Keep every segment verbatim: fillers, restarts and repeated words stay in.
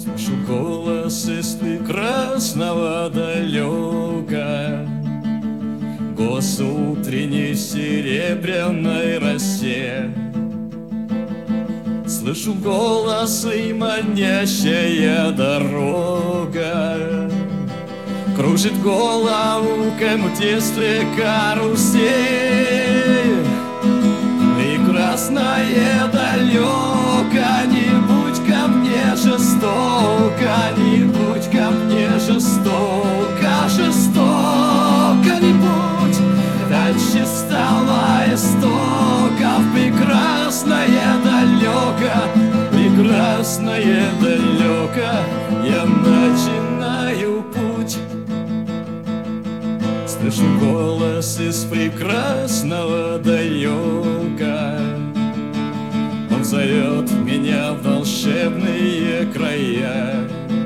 Слышу голос из прекрасного далека, голос утренней серебряной росе. Слышу голос и манящая дорога, кружит голову, как в детстве карусель. Прекрасное далеко, не будь ко мне жестоко, не будь ко мне жестоко, жестоко не будь. Дальше стала истока в прекрасное далеко, прекрасное далеко я начинаю путь. Слышу голос из прекрасного далека, он зовет меня в волшебные края.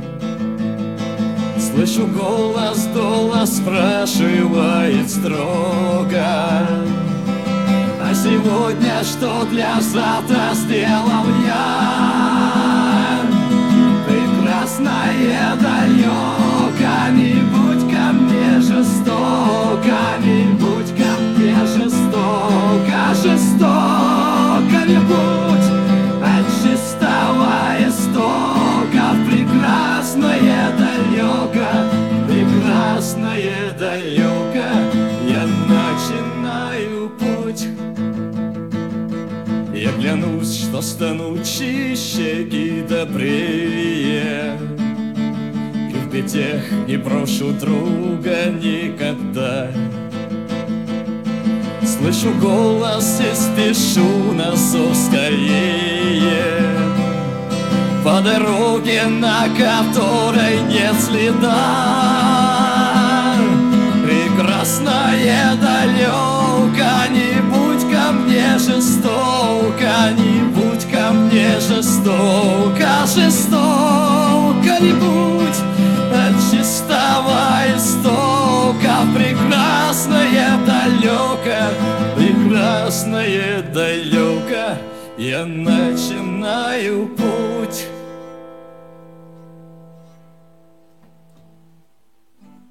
Слышу голос, голос спрашивает строго: а сегодня что для завтра сделал я? Прекрасное далеко, не будь ко мне жестоко, не будь ко мне жестоко, жестоко не будь. От чистого истока в прекрасное далеко, прекрасное далеко я начинаю путь. Я клянусь, что стану чище и добрее, и в бедах не брошу друга никогда. Слышу голос и спешу на зов скорее, по дороге, на которой нет следа. Прекрасное далеко, не будь ко мне жестоко, не будь ко мне жестоко, жестоко не будь. От чистого истока прекрасное далеко, прекрасное далеко я начинаю путь.